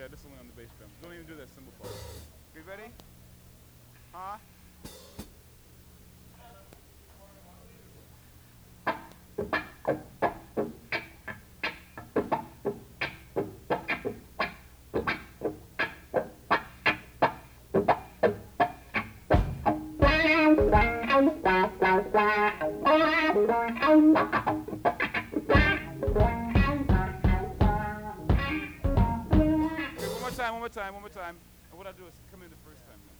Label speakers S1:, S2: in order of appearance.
S1: Yeah, this is only on the bass drum. Don't even do that cymbal part. You ready? Huh? One more time. And what I do is come in the first time now.